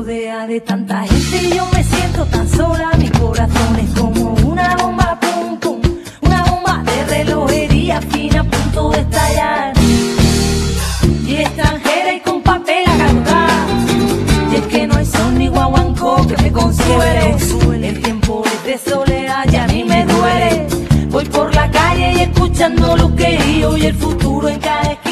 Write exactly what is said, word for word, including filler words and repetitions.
Rodea de tanta gente y yo me siento tan sola. Mi corazón es como una bomba, pum, pum, una bomba de relojería fina a punto de estallar. Y extranjera y con papel a cantar. Y es que no hay sol ni guaguancó que me consuele. El tiempo es de soledad ya ni me duele. Voy por la calle y escuchando lo que digo y el futuro en cada esquina.